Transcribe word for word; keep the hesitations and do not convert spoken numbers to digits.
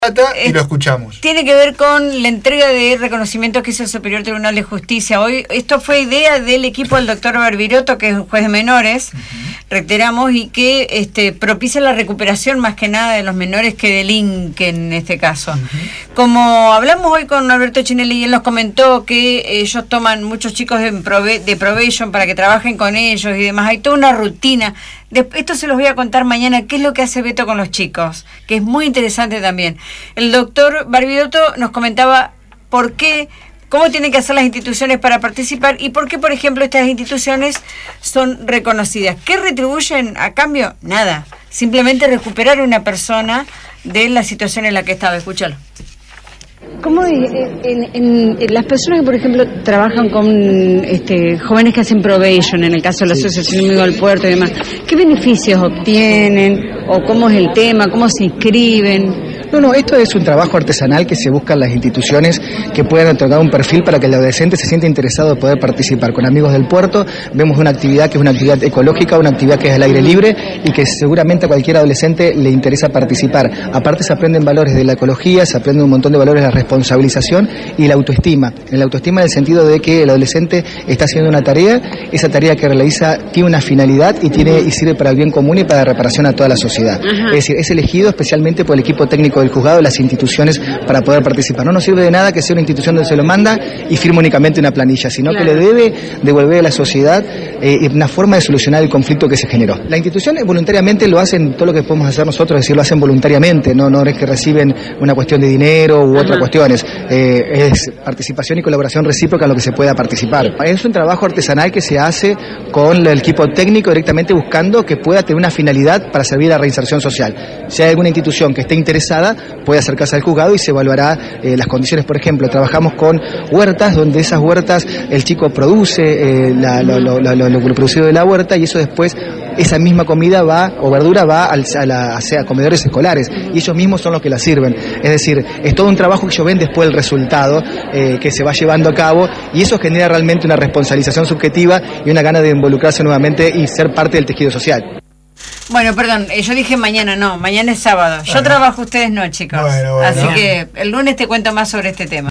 Y lo escuchamos. Tiene que ver con la entrega de reconocimientos que hizo el Superior Tribunal de Justicia. Hoy esto fue idea del equipo del doctor Barbiroto, que es un juez de menores, uh-huh. reiteramos, y que este, propicia la recuperación más que nada de los menores que delinquen en este caso. Uh-huh. Como hablamos hoy con Alberto Chinelli, y él nos comentó que ellos toman muchos chicos de, prove- de probation para que trabajen con ellos y demás. Hay toda una rutina. De, esto se los voy a contar mañana, qué es lo que hace Beto con los chicos, que es muy interesante también. El doctor Barbiroto nos comentaba por qué, cómo tienen que hacer las instituciones para participar y por qué, por ejemplo, estas instituciones son reconocidas. ¿Qué retribuyen a cambio? Nada. Simplemente recuperar a una persona de la situación en la que estaba. Escúchalo. ¿Cómo es, en, en, en las personas que, por ejemplo, trabajan con este, jóvenes que hacen probation, en el caso de la sí. Asociación Amigo del Puerto y demás, qué beneficios obtienen o cómo es el tema, cómo se inscriben? No, no, esto es un trabajo artesanal que se busca en las instituciones que puedan otorgar un perfil para que el adolescente se sienta interesado de poder participar. Con Amigos del Puerto vemos una actividad que es una actividad ecológica, una actividad que es al aire libre y que seguramente a cualquier adolescente le interesa participar. Aparte se aprenden valores de la ecología, se aprenden un montón de valores de la responsabilización y la autoestima. En la autoestima en el sentido de que el adolescente está haciendo una tarea, esa tarea que realiza tiene una finalidad y tiene y sirve para el bien común y para la reparación a toda la sociedad. Ajá. Es decir, es elegido especialmente por el equipo técnico del juzgado de las instituciones para poder participar. No nos sirve de nada que sea una institución donde se lo manda y firme únicamente una planilla, sino claro. que le debe devolver a la sociedad eh, una forma de solucionar el conflicto que se generó. La institución voluntariamente lo hacen, todo lo que podemos hacer nosotros, es decir, lo hacen voluntariamente, no, no es que reciben una cuestión de dinero u otras cuestiones, eh, es participación y colaboración recíproca en lo que se pueda participar. Es un trabajo artesanal que se hace con el equipo técnico directamente buscando que pueda tener una finalidad para servir a la reinserción social. Si hay alguna institución que esté interesada, puede acercarse al juzgado y se evaluará eh, las condiciones. Por ejemplo, trabajamos con huertas, donde esas huertas el chico produce eh, la, lo, lo, lo, lo, lo producido de la huerta y eso después, esa misma comida va, o verdura va al, a, la, a, sea, a comedores escolares y ellos mismos son los que la sirven. Es decir, es todo un trabajo que ellos ven después del resultado eh, que se va llevando a cabo y eso genera realmente una responsabilización subjetiva y una gana de involucrarse nuevamente y ser parte del tejido social. Bueno, perdón, yo dije mañana, no, mañana es sábado. Yo bueno. trabajo, ustedes no, chicos. Bueno, bueno. Así que el lunes te cuento más sobre este tema.